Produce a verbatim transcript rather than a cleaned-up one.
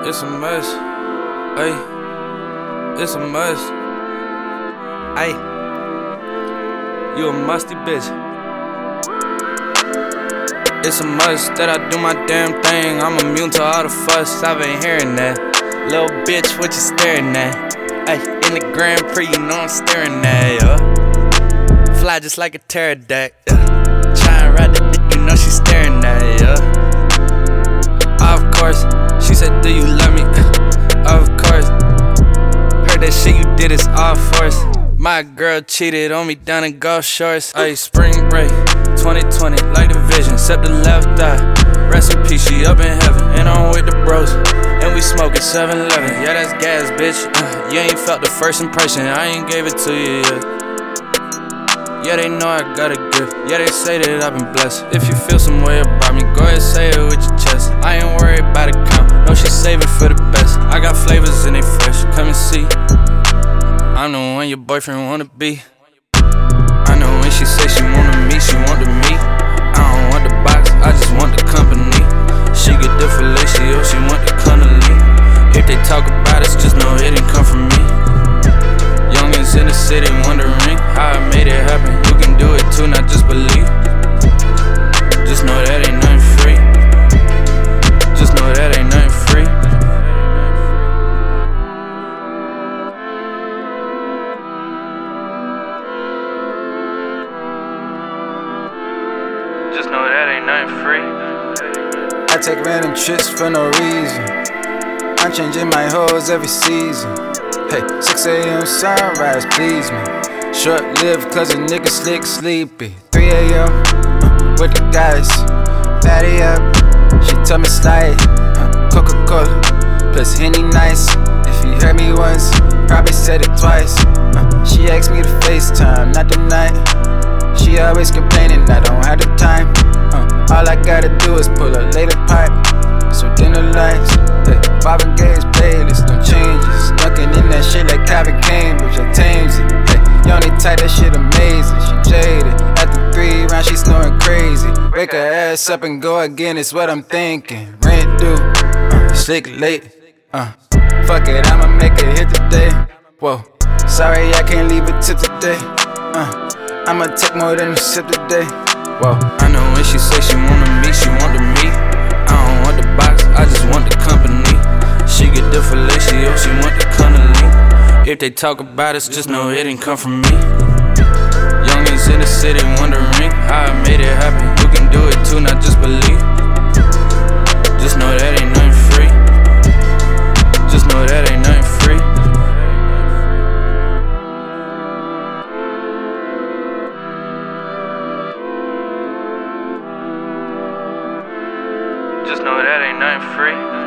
It's a mess. Ay, it's a must. Ay, you a musty bitch. It's a must that I do my damn thing. I'm immune to all the fuss. I've been hearing that. Little bitch, what you staring at? Ay, in the Grand Prix, you know I'm staring at. Yeah. Fly just like a pterodactyl. Yeah. Try and ride the dick, you know she staring at. Yeah. Of course, she said, do you love me? Of course. Heard that shit you did is all force. My girl cheated on me down in Gulf Shores. Ay, spring break, twenty twenty, like the vision, except the left eye. Rest in peace, she up in heaven, and I'm with the bros. And we smoking seven eleven, yeah, that's gas, bitch. uh, You ain't felt the first impression, I ain't gave it to you yet. Yeah, they know I got a gift, yeah, they say that I've been blessed. If you feel some way about me, go ahead, say it with your chest. I ain't worried about the count, no, she saving for the best. I got flavors and they fresh, come and see. I'm the one your boyfriend wanna be. I know when she say she wanna meet, she want to meet. I don't want the box, I just want the company. She get the fellatio, she want the cunningly. If they talk about us, just know it didn't come from me. Youngins in the city wondering how I made it happen. You can do it too, not just believe. Just know that ain't nothing free. Just know that ain't nothing free. Just know that ain't nothing free. I take random trips for no reason. I'm changing my hoes every season. Hey, six A M sunrise, please me. Short-lived cause a nigga slick sleepy. three A M uh, with the guys, fatty up. She tell me slide, uh, Coca-Cola plus Henny nice. If you heard me once, probably said it twice. uh, She asked me to FaceTime, not tonight. She always complaining I don't have the time. uh, All I gotta do is pull a later pipe. So dinner lights, hey, Marvin Gaye's playlist, no changes. Ducking in that shit like Calvin Cambridge, I tames it. Hey, Yoni tight, that shit amazing. She jaded, after three rounds she snoring crazy. Wake her ass up and go again, it's what I'm thinking. Rent due, uh, slick late, uh, fuck it, I'ma make a hit today. Whoa, sorry I can't leave a tip today. uh, I'ma take more than a sip today. Whoa. I know when she say she wanna meet, she want to meet. I don't want the box, I just want the company. She get the fellatio, she want the cunningly. If they talk about us, just know it didn't come from me. Youngins in the city wondering how I made it happen. You can do it too, not just believe. Just know that ain't nothing free. Just know that ain't nothing free. Just know that ain't nothing free.